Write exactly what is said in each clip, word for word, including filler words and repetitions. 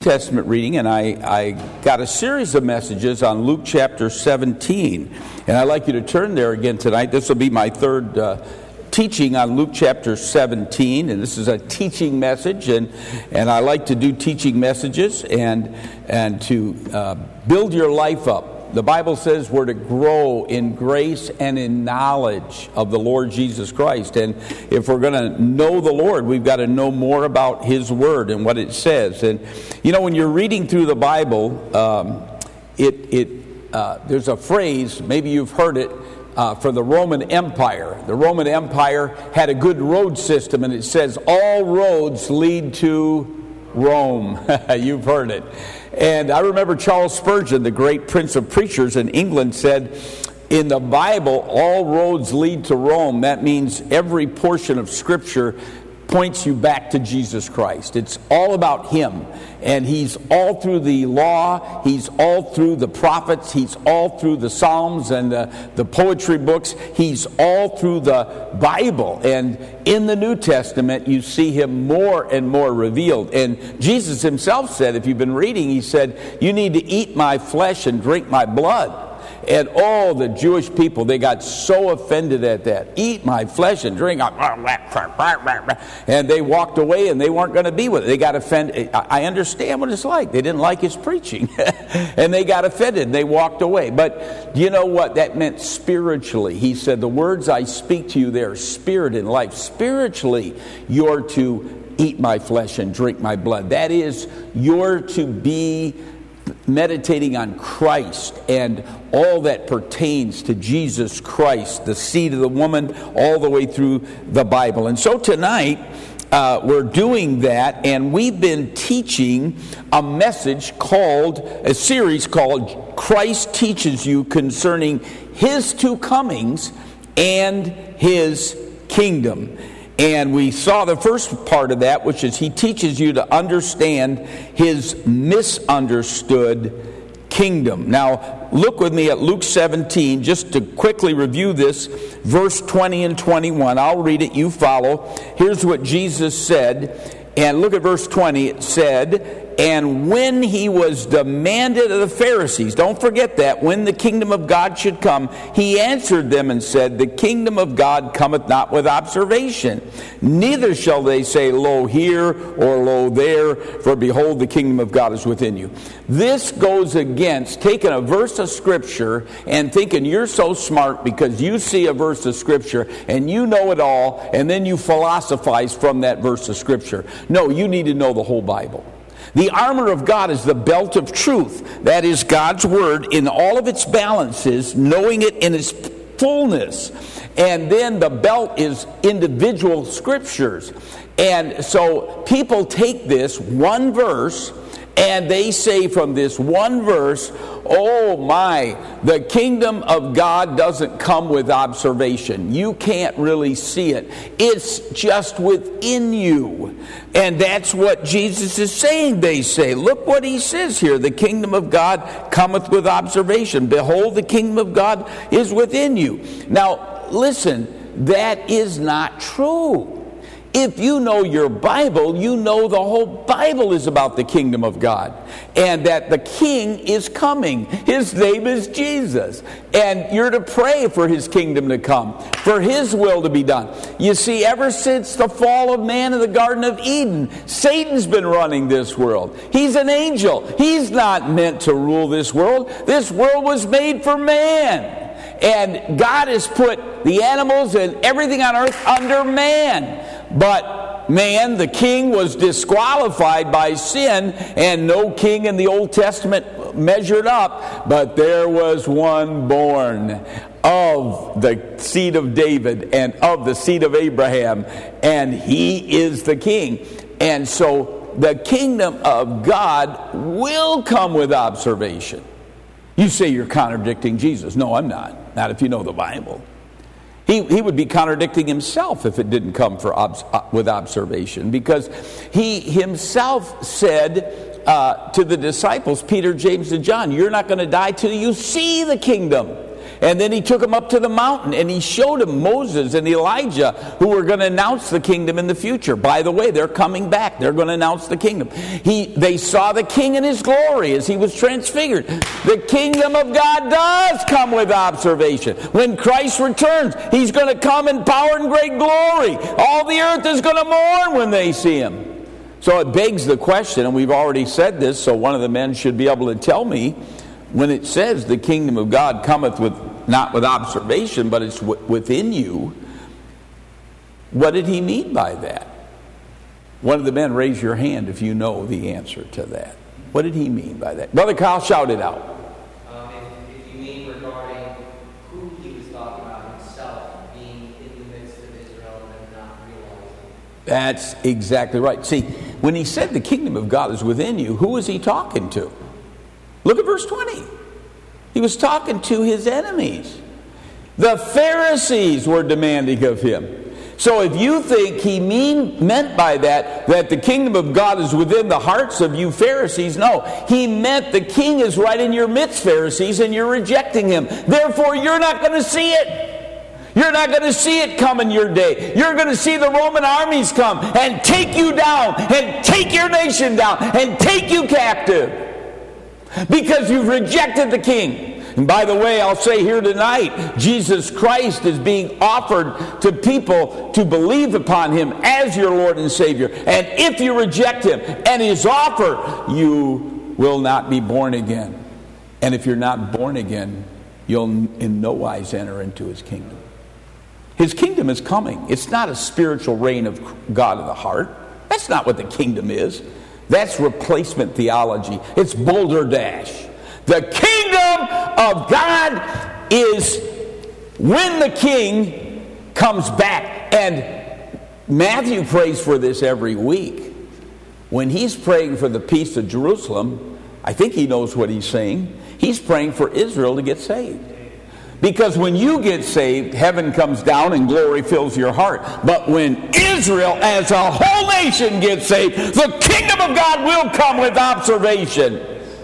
Testament reading, and I, I got a series of messages on Luke chapter seventeen. And I'd like you to turn there again tonight. This will be my third uh, teaching on Luke chapter seventeen, and this is a teaching message, and, and I like to do teaching messages and, and to uh, build your life up. The Bible says we're to grow in grace and in knowledge of the Lord Jesus Christ. And if we're going to know the Lord, we've got to know more about His Word and what it says. And, you know, when you're reading through the Bible, um, it, it uh, there's a phrase, maybe you've heard it, uh, for the Roman Empire. The Roman Empire had a good road system, and it says, all roads lead to Rome. You've heard it. And I remember Charles Spurgeon, the great prince of preachers in England, said, in the Bible, all roads lead to Rome. That means every portion of Scripture points you back to Jesus Christ. It's all about Him. And He's all through the law. He's all through the prophets. He's all through the Psalms and the, the poetry books. He's all through the Bible. And in the New Testament, you see Him more and more revealed. And Jesus Himself said, if you've been reading, He said, you need to eat my flesh and drink my blood. And all the Jewish people, they got so offended at that. Eat my flesh and drink. And they walked away and they weren't going to be with it. They got offended. I understand what it's like. They didn't like His preaching. And they got offended and they walked away. But you know what? That meant spiritually. He said, the words I speak to you, they're spirit and life. Spiritually, you're to eat my flesh and drink my blood. That is, you're to be meditating on Christ and all that pertains to Jesus Christ, the seed of the woman, all the way through the Bible. And so tonight, uh, we're doing that, and we've been teaching a message called, a series called Christ Teaches You Concerning His Two Comings and His Kingdom. And we saw the first part of that, which is He teaches you to understand His misunderstood kingdom. Now, look with me at Luke seventeen, just to quickly review this, verse twenty and twenty-one. I'll read it, you follow. Here's what Jesus said, and look at verse twenty. It said, and when He was demanded of the Pharisees, don't forget that, when the kingdom of God should come, He answered them and said, the kingdom of God cometh not with observation, neither shall they say, lo here, or lo there, for behold, the kingdom of God is within you. This goes against taking a verse of Scripture and thinking you're so smart because you see a verse of Scripture and you know it all, and then you philosophize from that verse of Scripture. No, you need to know the whole Bible. The armor of God is the belt of truth. That is God's Word in all of its balances, knowing it in its fullness. And then the belt is individual scriptures. And so people take this one verse and they say from this one verse, oh my, the kingdom of God doesn't come with observation. You can't really see it. It's just within you. And that's what Jesus is saying, they say. Look what He says here. The kingdom of God cometh with observation. Behold, the kingdom of God is within you. Now, listen, that is not true. If you know your Bible, you know the whole Bible is about the kingdom of God. And that the King is coming. His name is Jesus. And you're to pray for His kingdom to come. For His will to be done. You see, ever since the fall of man in the Garden of Eden, Satan's been running this world. He's an angel. He's not meant to rule this world. This world was made for man. And God has put the animals and everything on earth under man. But man, the king, was disqualified by sin, and no king in the Old Testament measured up. But there was one born of the seed of David and of the seed of Abraham, and He is the king. And so the kingdom of God will come with observation. You say you're contradicting Jesus. No, I'm not. Not if you know the Bible. He, he would be contradicting Himself if it didn't come for obs, uh, with observation, because He Himself said uh, to the disciples, Peter, James, and John, you're not going to die till you see the kingdom. And then he took him up to the mountain, and he showed him Moses and Elijah, who were going to announce the kingdom in the future. By the way, they're coming back. They're going to announce the kingdom. He, they saw the king in his glory as he was transfigured. The kingdom of God does come with observation. When Christ returns, he's going to come in power and great glory. All the earth is going to mourn when they see him. So it begs the question, and we've already said this, so one of the men should be able to tell me, when it says the kingdom of God cometh with not with observation, but it's w- within you, what did he mean by that? One of the men, raise your hand if you know the answer to that. What did he mean by that? Brother Kyle, shout it out. Um, if, if you mean regarding who he was talking about himself, being in the midst of Israel and not realizing. That's exactly right. See, when he said the kingdom of God is within you, who was he talking to? Look at verse twenty. He was talking to his enemies. The Pharisees were demanding of him. So if you think he mean meant by that that the kingdom of God is within the hearts of you Pharisees, no. He meant the king is right in your midst, Pharisees, and you're rejecting him. Therefore, you're not going to see it. You're not going to see it come in your day. You're going to see the Roman armies come and take you down and take your nation down and take you captive. Because you've rejected the king. And by the way, I'll say here tonight, Jesus Christ is being offered to people to believe upon him as your Lord and Savior. And if you reject him and his offer, you will not be born again. And if you're not born again, you'll in no wise enter into his kingdom. His kingdom is coming. It's not a spiritual reign of God of the heart. That's not what the kingdom is. That's replacement theology. It's Boulder Dash. The kingdom of God is when the king comes back. And Matthew prays for this every week. When he's praying for the peace of Jerusalem, I think he knows what he's saying. He's praying for Israel to get saved. Because when you get saved, heaven comes down and glory fills your heart. But when Israel as a whole nation gets saved, the kingdom of God will come with observation.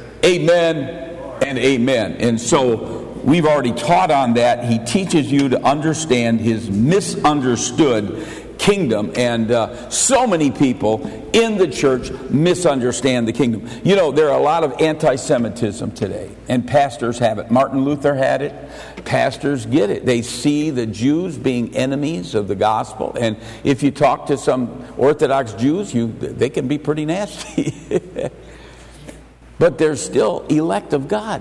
Amen and amen. And so we've already taught on that. He teaches you to understand his misunderstood kingdom, and uh, so many people in the church misunderstand the kingdom. You know, there are a lot of anti-Semitism today, and pastors have it. Martin Luther had it. Pastors get it. They see the Jews being enemies of the gospel, and if you talk to some Orthodox Jews, you they can be pretty nasty. But they're still elect of God.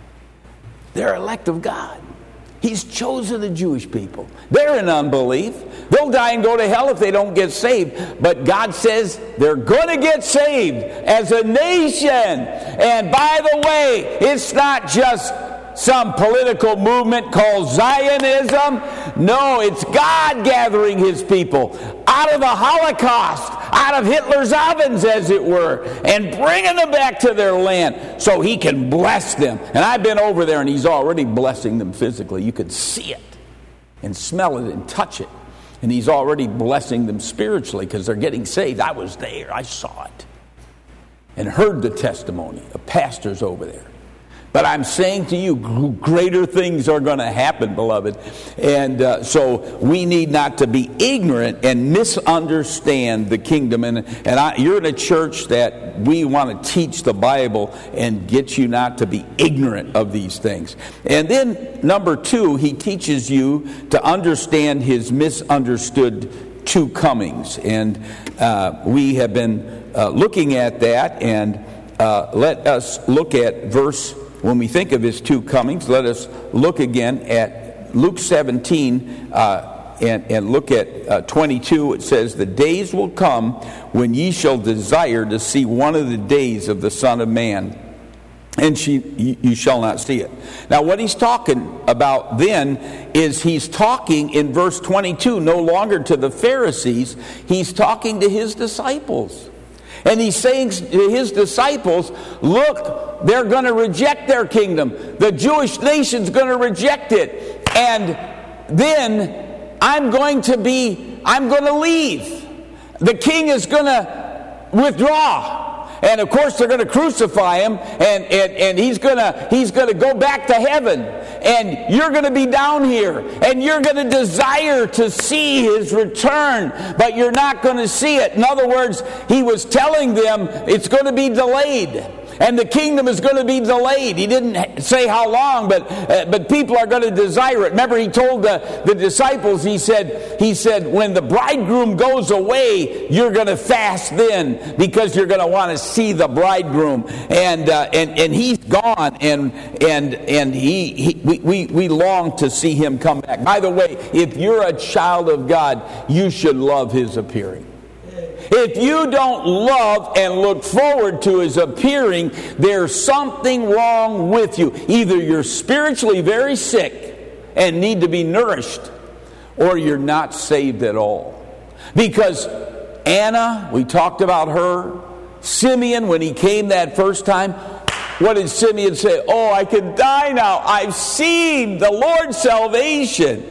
They're elect of God. He's chosen the Jewish people. They're in unbelief. They'll die and go to hell if they don't get saved. But God says they're going to get saved as a nation. And by the way, it's not just some political movement called Zionism. No, it's God gathering his people out of the Holocaust, out of Hitler's ovens, as it were, and bringing them back to their land so he can bless them. And I've been over there, and he's already blessing them physically. You could see it and smell it and touch it. And he's already blessing them spiritually because they're getting saved. I was there. I saw it and heard the testimony of pastors over there. But I'm saying to you, greater things are going to happen, beloved. And uh, so we need not to be ignorant and misunderstand the kingdom. And, and I, you're in a church that we want to teach the Bible and get you not to be ignorant of these things. And then, number two, he teaches you to understand his misunderstood two comings. And uh, we have been uh, looking at that. And uh, let us look at verse When we think of his two comings, let us look again at Luke seventeen uh, and, and look at uh, twenty-two. It says, "The days will come when ye shall desire to see one of the days of the Son of Man, and she, you shall not see it." Now what he's talking about then is he's talking in verse twenty-two no longer to the Pharisees, he's talking to his disciples. And he's saying to his disciples, look, they're going to reject their kingdom. The Jewish nation's going to reject it. And then I'm going to be, I'm going to leave. The king is going to withdraw. And of course they're going to crucify him, and, and, and he's going to he's going to go back to heaven. And you're going to be down here, and you're going to desire to see his return, but you're not going to see it. In other words, he was telling them it's going to be delayed. And the kingdom is going to be delayed. He didn't say how long, but uh, but people are going to desire it. Remember, he told the, the disciples, he said, he said, when the bridegroom goes away, you're going to fast then, because you're going to want to see the bridegroom. And uh, and and he's gone, and and and he, he we, we we long to see him come back. By the way, if you're a child of God, you should love his appearing. If you don't love and look forward to his appearing, there's something wrong with you. Either you're spiritually very sick and need to be nourished, or you're not saved at all. Because Anna, we talked about her. Simeon, when he came that first time, what did Simeon say? Oh, I can die now. I've seen the Lord's salvation.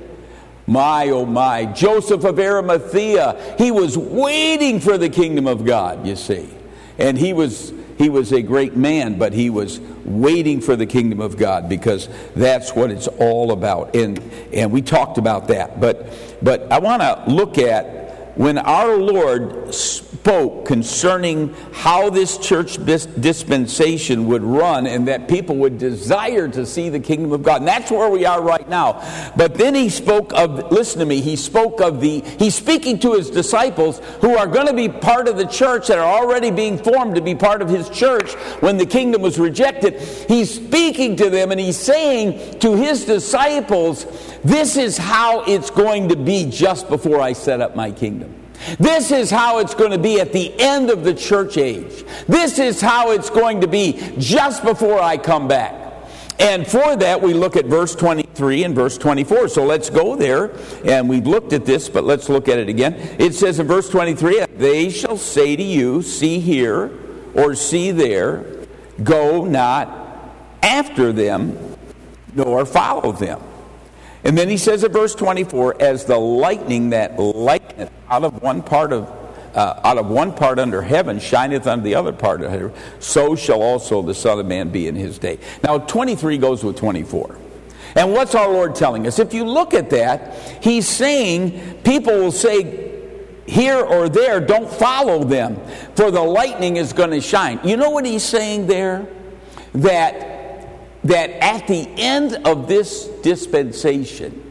My, oh my. Joseph of Arimathea, he was waiting for the kingdom of God, you see. And he was he was a great man, but he was waiting for the kingdom of God, because that's what it's all about. And and we talked about that. But but I want to look at when our Lord spoke concerning how this church dispensation would run, and that people would desire to see the kingdom of God. And that's where we are right now. But then he spoke of, listen to me, he spoke of the, he's speaking to his disciples who are going to be part of the church, that are already being formed to be part of his church when the kingdom was rejected. He's speaking to them, and he's saying to his disciples, this is how it's going to be just before I set up my kingdom. This is how it's going to be at the end of the church age. This is how it's going to be just before I come back. And for that, we look at verse twenty-three and verse twenty-four. So let's go there. And we've looked at this, but let's look at it again. It says in verse twenty-three, they shall say to you, see here, or see there, go not after them, nor follow them. And then he says in verse twenty-four, as the lightning that lighteneth out of one part of uh, out of one part under heaven shineth unto the other part of heaven, so shall also the Son of Man be in his day. Now twenty-three goes with twenty-four. And what's our Lord telling us? If you look at that, he's saying people will say here or there, don't follow them, for the lightning is going to shine. You know what he's saying there? That that at the end of this dispensation,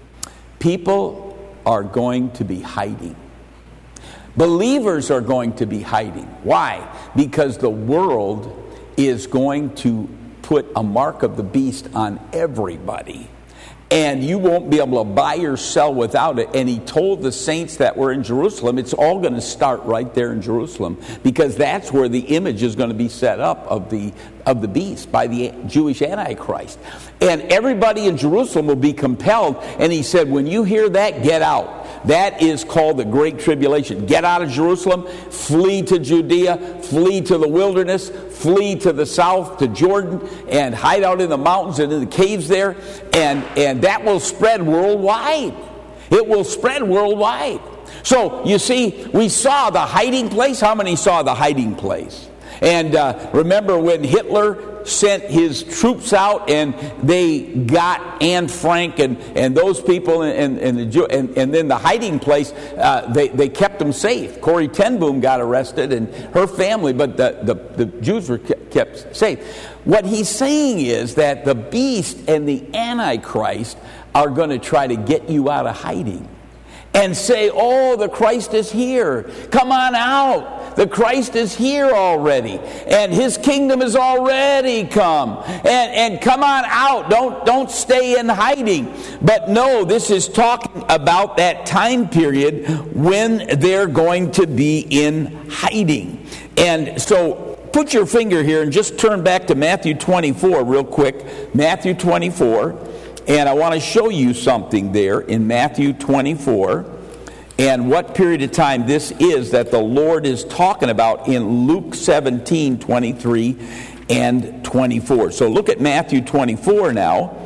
people are going to be hiding. Believers are going to be hiding. Why? Because the world is going to put a mark of the beast on everybody. And you won't be able to buy or sell without it. And he told the saints that were in Jerusalem, it's all going to start right there in Jerusalem, because that's where the image is going to be set up of the of the beast by the Jewish Antichrist. And everybody in Jerusalem will be compelled. And he said, when you hear that, get out. That is called the Great Tribulation. Get out of Jerusalem, flee to Judea, flee to the wilderness, flee to the south, to Jordan, and hide out in the mountains and in the caves there. And, and that will spread worldwide. It will spread worldwide. So, you see, we saw the hiding place. How many saw the hiding place? And uh, remember when Hitler sent his troops out and they got Anne Frank and, and those people and, and, the Jew, and, and then the hiding place, uh, they, they kept them safe. Corrie ten Boom got arrested and her family, but the, the, the Jews were kept safe. What he's saying is that the beast and the Antichrist are going to try to get you out of hiding and say, oh, the Christ is here. Come on out. The Christ is here already. And his kingdom has already come. And, and come on out. Don't, don't stay in hiding. But no, this is talking about that time period when they're going to be in hiding. And so put your finger here and just turn back to Matthew twenty-four real quick. Matthew twenty-four. And I want to show you something there in Matthew twenty-four and what period of time this is that the Lord is talking about in Luke seventeen, twenty-three and twenty-four. So look at Matthew twenty-four now,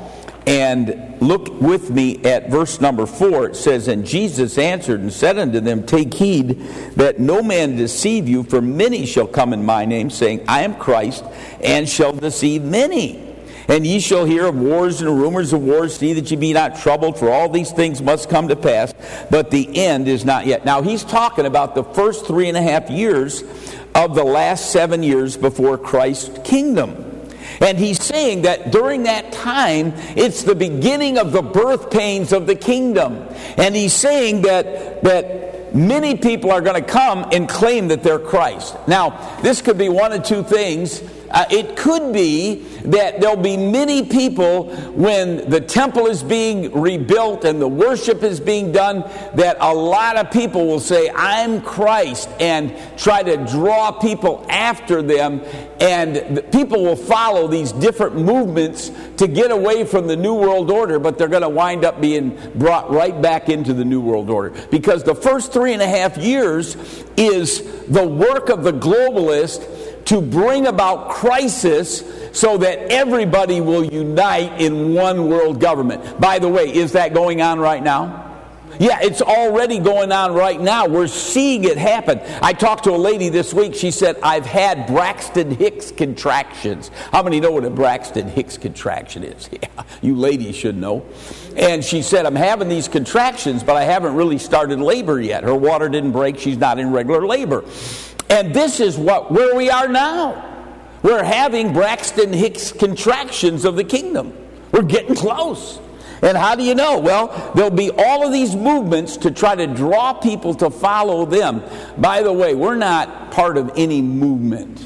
And look with me at verse number four. It says, "And Jesus answered and said unto them, Take heed that no man deceive you, for many shall come in my name, saying, I am Christ, and shall deceive many. And ye shall hear of wars and rumors of wars. See that ye be not troubled, for all these things must come to pass, but the end is not yet." Now he's talking about the first three and a half years of the last seven years before Christ's kingdom. And he's saying that during that time, it's the beginning of the birth pains of the kingdom. And he's saying that that many people are going to come and claim that they're Christ. Now, this could be one of two things. Uh, it could be that there'll be many people when the temple is being rebuilt and the worship is being done, that a lot of people will say, I'm Christ, and try to draw people after them. And people will follow these different movements to get away from the New World Order, but they're going to wind up being brought right back into the New World Order. Because the first three and a half years is the work of the globalist to bring about crisis so that everybody will unite in one world government. By the way, is that going on right now? Yeah, it's already going on right now. We're seeing it happen. I talked to a lady this week. She said, I've had Braxton Hicks contractions. How many know what a Braxton Hicks contraction is? Yeah, you ladies should know. And she said, I'm having these contractions, but I haven't really started labor yet. Her water didn't break. She's not in regular labor. And this is what where we are now. We're having Braxton Hicks contractions of the kingdom. We're getting close. And how do you know? Well, there'll be all of these movements to try to draw people to follow them. By the way, we're not part of any movement.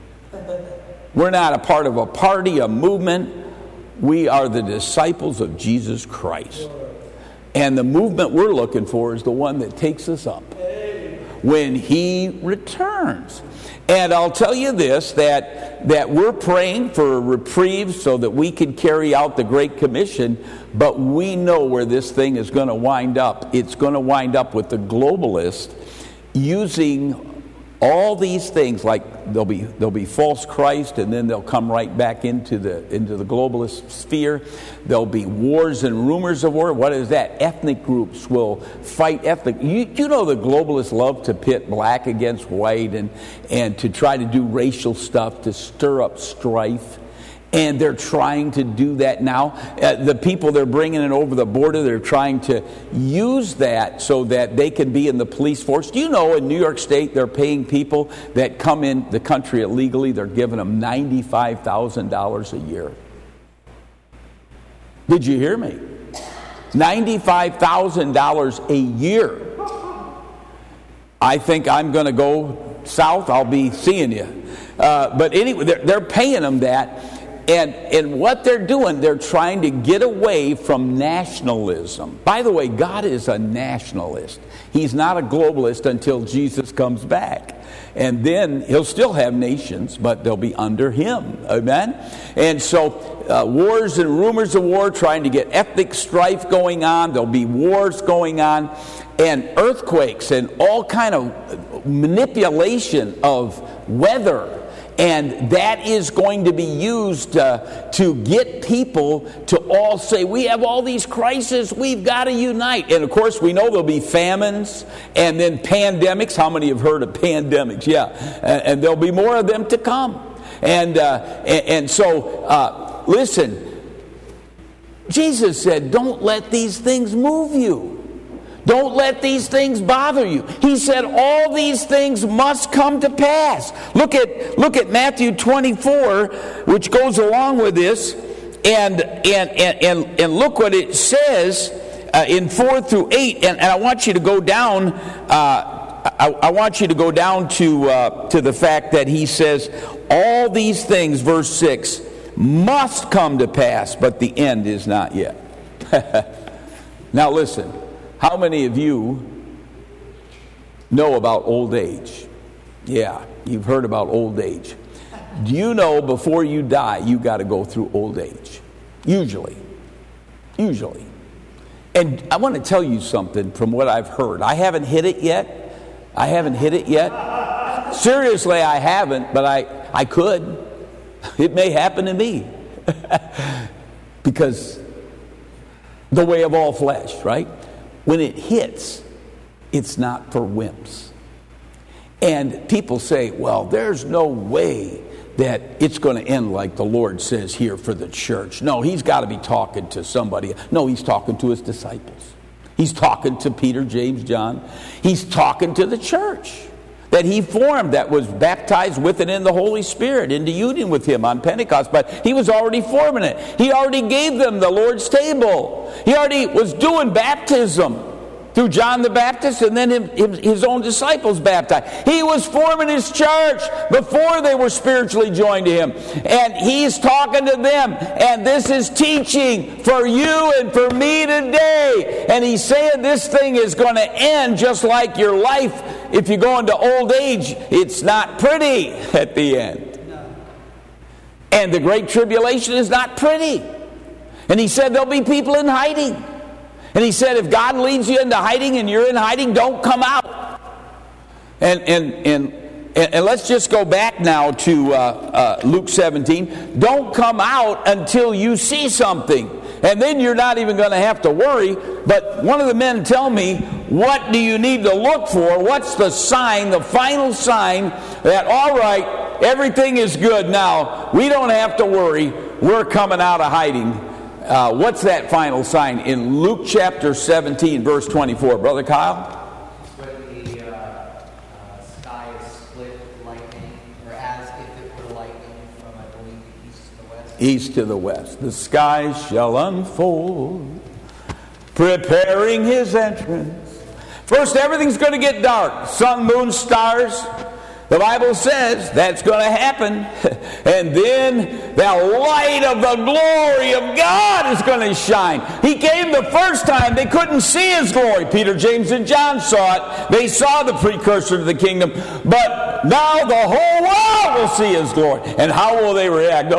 We're not a part of a party, a movement. We are the disciples of Jesus Christ. And the movement we're looking for is the one that takes us up when he returns. And I'll tell you this, that that we're praying for a reprieve so that we can carry out the Great Commission, but we know where this thing is going to wind up. It's going to wind up with the globalists using all these things, like there'll be there'll be false Christ, and then they'll come right back into the into the globalist sphere. There'll be wars and rumors of war. What is that? Ethnic groups will fight ethnic. You, you know the globalists love to pit black against white and and to try to do racial stuff to stir up strife. And they're trying to do that now. Uh, the people they're bringing in over the border, they're trying to use that so that they can be in the police force. Do you know in New York State they're paying people that come in the country illegally, they're giving them ninety-five thousand dollars a year? Did you hear me? ninety-five thousand dollars a year. I think I'm going to go south. I'll be seeing you. Uh, but anyway, they're, they're paying them that. And and what they're doing, they're trying to get away from nationalism. By the way, God is a nationalist. He's not a globalist until Jesus comes back. And then he'll still have nations, but they'll be under him. Amen? And so uh, wars and rumors of war, trying to get ethnic strife going on. There'll be wars going on. And earthquakes and all kind of manipulation of weather. And that is going to be used uh, to get people to all say, we have all these crises, we've got to unite. And of course, we know there'll be famines and then pandemics. How many have heard of pandemics? Yeah. And, and there'll be more of them to come. And, uh, and, and so, uh, listen, Jesus said, don't let these things move you. Don't let these things bother you. He said all these things must come to pass. Look at look at Matthew twenty-four, which goes along with this, and and and and, and look what it says uh, in four through eight. And, and I want you to go down. Uh, I, I want you to go down to uh, to the fact that he says all these things, verse six, must come to pass, but the end is not yet. Now listen. How many of you know about old age? Yeah, you've heard about old age. Do you know before you die, you got to go through old age? Usually. Usually. And I want to tell you something from what I've heard. I haven't hit it yet. I haven't hit it yet. Seriously, I haven't, but I, I could. It may happen to me. Because the way of all flesh, right? When it hits, it's not for wimps. And people say, well, there's no way that it's going to end like the Lord says here for the church. No, he's got to be talking to somebody. No, he's talking to his disciples. He's talking to Peter, James, John. He's talking to the church that he formed, that was baptized with and in the Holy Spirit into union with him on Pentecost. But he was already forming it. He already gave them the Lord's table. He already was doing baptism through John the Baptist, and then him, his own disciples baptized. He was forming his church before they were spiritually joined to him. And he's talking to them. And this is teaching for you and for me today. And he's saying this thing is going to end just like your life. If you go into old age, it's not pretty at the end. And the Great Tribulation is not pretty. And he said there'll be people in hiding. And he said, if God leads you into hiding and you're in hiding, don't come out. And and and, and let's just go back now to uh, uh, Luke seventeen. Don't come out until you see something. And then you're not even going to have to worry. But one of the men tell me, what do you need to look for? What's the sign, the final sign that, all right, everything is good now. We don't have to worry. We're coming out of hiding. Uh, what's that final sign? In Luke chapter seventeen, verse twenty-four. Brother Kyle? When the uh, uh, sky is split with lightning, or as if it were lightning from, I believe, the east to the west. East to the west. The skies shall unfold, preparing his entrance. First, everything's going to get dark. Sun, moon, stars. The Bible says that's going to happen. And then the light of the glory of God is going to shine. He came the first time. They couldn't see his glory. Peter, James, and John saw it. They saw the precursor to the kingdom. But now the whole world will see his glory. And how will they react?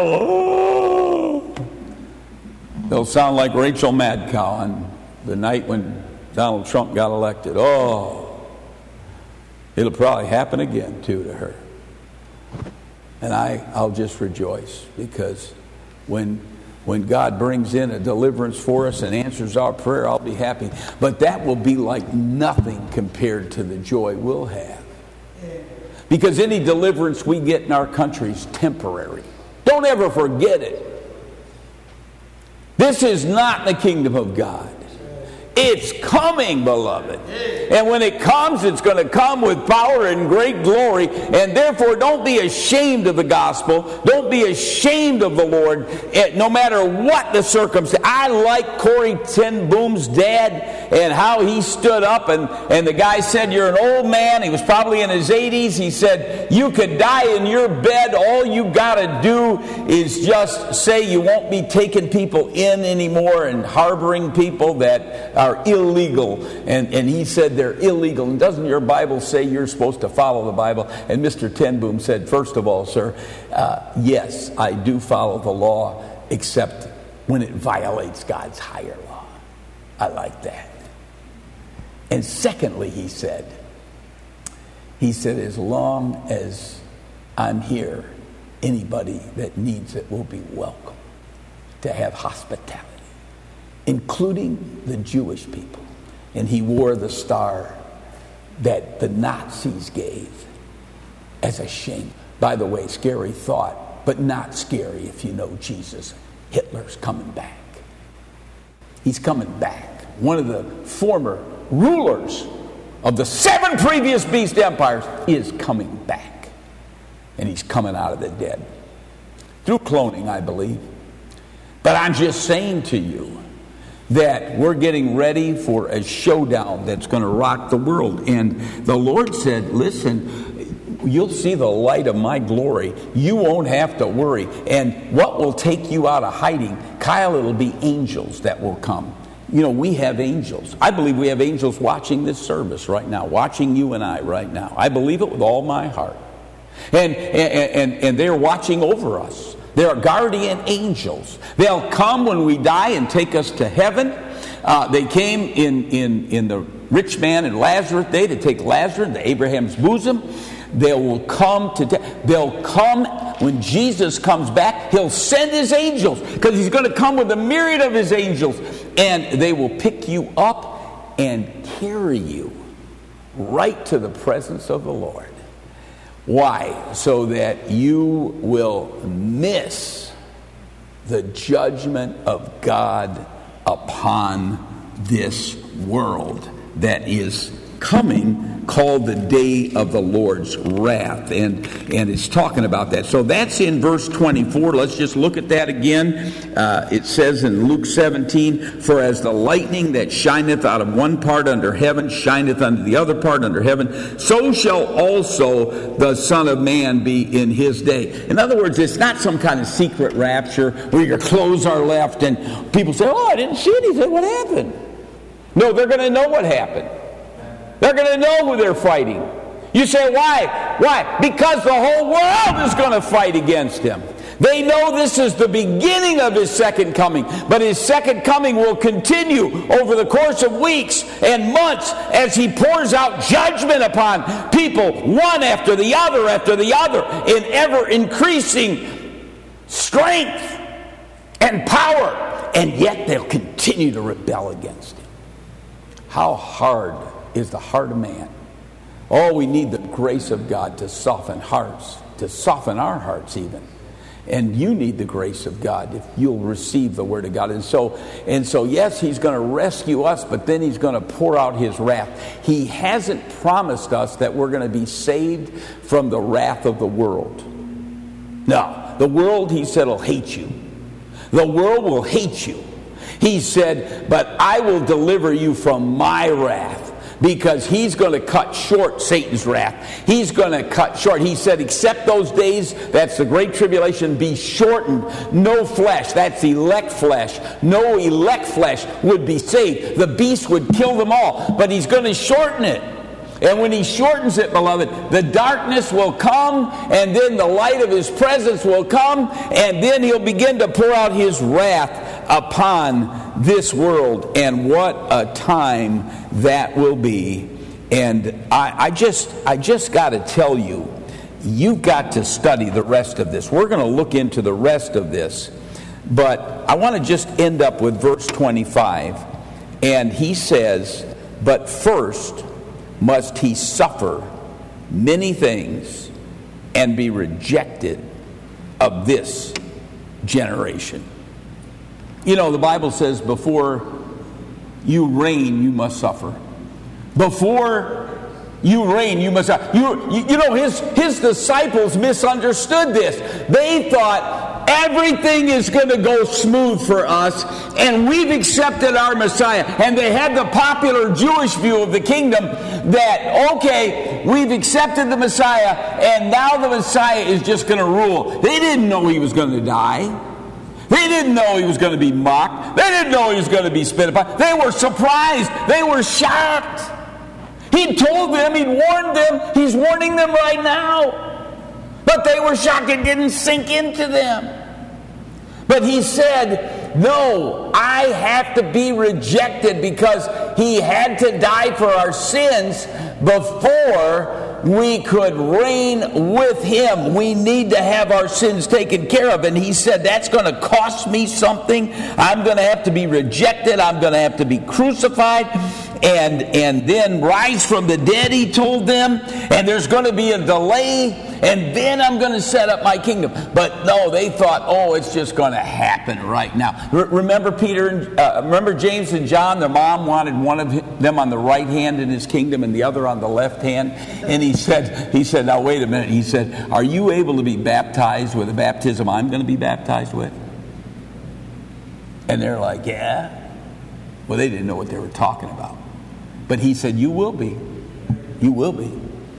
Oh! They'll sound like Rachel Madcow on the night when Donald Trump got elected. Oh! It'll probably happen again, too, to her. And I, I'll just rejoice, because when, when God brings in a deliverance for us and answers our prayer, I'll be happy. But that will be like nothing compared to the joy we'll have. Because any deliverance we get in our country is temporary. Don't ever forget it. This is not the kingdom of God. It's coming, beloved. And when it comes, it's going to come with power and great glory. And therefore, don't be ashamed of the gospel. Don't be ashamed of the Lord, no matter what the circumstance. I like Corrie ten Boom's dad and how he stood up. And, and the guy said, you're an old man. He was probably in his eighties. He said, you could die in your bed. All you got to do is just say you won't be taking people in anymore and harboring people that are illegal. And, and he said they're illegal. And doesn't your Bible say you're supposed to follow the Bible? And Mister ten Boom said, first of all, sir, uh, yes, I do follow the law, except when it violates God's higher law. I like that. And secondly, he said, he said, as long as I'm here, anybody that needs it will be welcome to have hospitality, including the Jewish people. And he wore the star that the Nazis gave as a shame. By the way, scary thought, but not scary if you know Jesus. Hitler's coming back. He's coming back. One of the former rulers of the seven previous beast empires is coming back. And he's coming out of the dead. Through cloning, I believe. But I'm just saying to you that we're getting ready for a showdown that's going to rock the world. And the Lord said, listen, you'll see the light of my glory. You won't have to worry. And what will take you out of hiding? Kyle, it'll be angels that will come. You know, we have angels. I believe we have angels watching this service right now, watching you and I right now. I believe it with all my heart. And, and, and, and they're watching over us. They're guardian angels. They'll come when we die and take us to heaven. Uh, they came in, in, in the rich man and Lazarus day to take Lazarus to Abraham's bosom. They will come to. De- they'll come when Jesus comes back, he'll send his angels, because he's going to come with a myriad of his angels, and they will pick you up and carry you right to the presence of the Lord. Why? So that you will miss the judgment of God upon this world that is coming, called the day of the Lord's wrath. And, and it's talking about that. So that's in verse twenty-four. Let's just look at that again. Uh, it says in Luke seventeen, "For as the lightning that shineth out of one part under heaven shineth unto the other part under heaven, so shall also the Son of Man be in his day." In other words, it's not some kind of secret rapture where your clothes are left and people say, "Oh, I didn't see anything. What happened?" No, they're going to know what happened. They're going to know who they're fighting. You say, why? Why? Because the whole world is going to fight against him. They know this is the beginning of his second coming, but his second coming will continue over the course of weeks and months as he pours out judgment upon people, one after the other after the other, in ever increasing strength and power, and yet they'll continue to rebel against him. How hard is the heart of man? Oh, we need the grace of God to soften hearts, to soften our hearts even. And you need the grace of God if you'll receive the word of God. And so, and so yes, he's going to rescue us, but then he's going to pour out his wrath. He hasn't promised us that we're going to be saved from the wrath of the world. No, the world, he said, will hate you. The world will hate you. He said, but I will deliver you from my wrath. Because he's going to cut short Satan's wrath. He's going to cut short. He said, except those days, that's the great tribulation, be shortened. No flesh, that's elect flesh. No elect flesh would be saved. The beast would kill them all. But he's going to shorten it. And when he shortens it, beloved, the darkness will come, and then the light of his presence will come, and then he'll begin to pour out his wrath upon this world. And what a time that will be. And I, I just I just got to tell you, you've got to study the rest of this. We're going to look into the rest of this, but I want to just end up with verse twenty-five. And he says, but first must he suffer many things and be rejected of this generation. You know, the Bible says before you reign, you must suffer. Before you reign, you must suffer. You, you, you know, his, his disciples misunderstood this. They thought everything is going to go smooth for us, and we've accepted our Messiah. And they had the popular Jewish view of the kingdom that, okay, we've accepted the Messiah, and now the Messiah is just going to rule. They didn't know he was going to die. They didn't know he was going to be mocked. They didn't know he was going to be spit upon. They were surprised. They were shocked. He told them, he warned them, he's warning them right now. But they were shocked. It didn't sink into them. But he said, no, I have to be rejected because he had to die for our sins before we could reign with him. We need to have our sins taken care of. And he said, that's going to cost me something. I'm going to have to be rejected. I'm going to have to be crucified. And, and then rise from the dead, he told them. And there's going to be a delay. And then I'm going to set up my kingdom. But no, they thought, oh, it's just going to happen right now. R- remember Peter, and, uh, remember James and John? Their mom wanted one of them on the right hand in his kingdom and the other on the left hand. And he said, he said, now wait a minute. He said, are you able to be baptized with the baptism I'm going to be baptized with? And they're like, yeah. Well, they didn't know what they were talking about. But he said, you will be. You will be.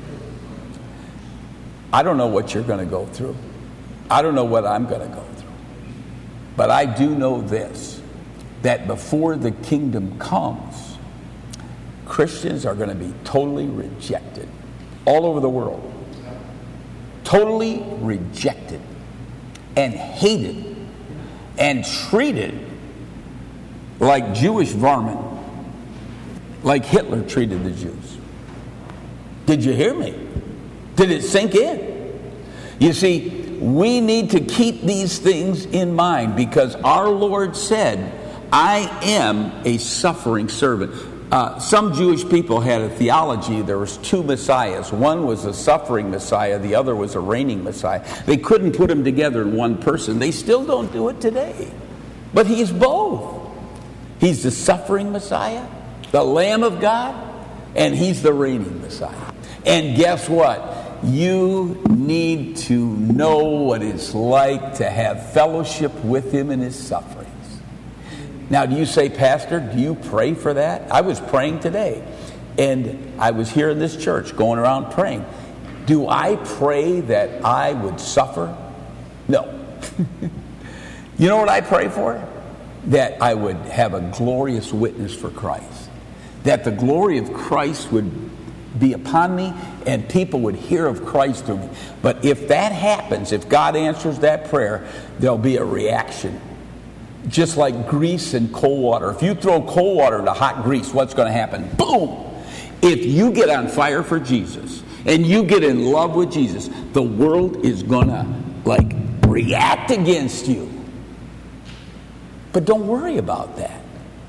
I don't know what you're going to go through. I don't know what I'm going to go through. But I do know this, that before the kingdom comes, Christians are going to be totally rejected all over the world. Totally rejected and hated and treated like Jewish vermin, like Hitler treated the Jews. Did you hear me? Did it sink in? You see, we need to keep these things in mind because our Lord said, I am a suffering servant. Uh, some Jewish people had a theology. There was two messiahs. One was a suffering messiah. The other was a reigning messiah. They couldn't put them together in one person. They still don't do it today. But he's both. He's the suffering messiah, the Lamb of God, and he's the reigning messiah. And guess what? You need to know what it's like to have fellowship with him in his sufferings. Now, do you say, Pastor, do you pray for that? I was praying today, and I was here in this church going around praying. Do I pray that I would suffer? No. You know what I pray for? That I would have a glorious witness for Christ. That the glory of Christ would be upon me and people would hear of Christ through me. But if that happens, if God answers that prayer, there'll be a reaction. Just like grease and cold water. If you throw cold water to hot grease, what's going to happen? Boom! If you get on fire for Jesus and you get in love with Jesus, the world is going to like react against you. But don't worry about that.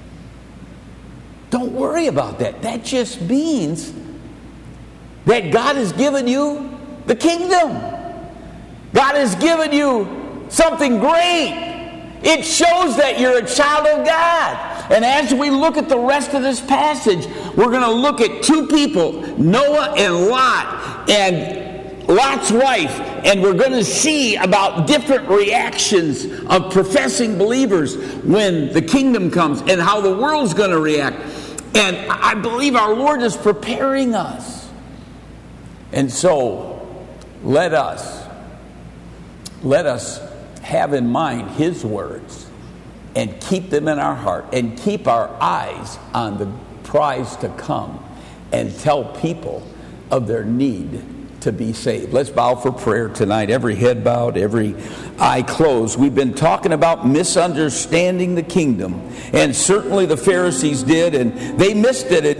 Don't worry about that. That just means that God has given you the kingdom. God has given you something great. It shows that you're a child of God. And as we look at the rest of this passage, we're going to look at two people, Noah and Lot, and Lot's wife, and we're going to see about different reactions of professing believers when the kingdom comes and how the world's going to react. And I believe our Lord is preparing us. And so, let us, let us have in mind his words and keep them in our heart and keep our eyes on the prize to come and tell people of their need to be saved. Let's bow for prayer tonight. Every head bowed, every eye closed. We've been talking about misunderstanding the kingdom, and certainly the Pharisees did, and they missed it.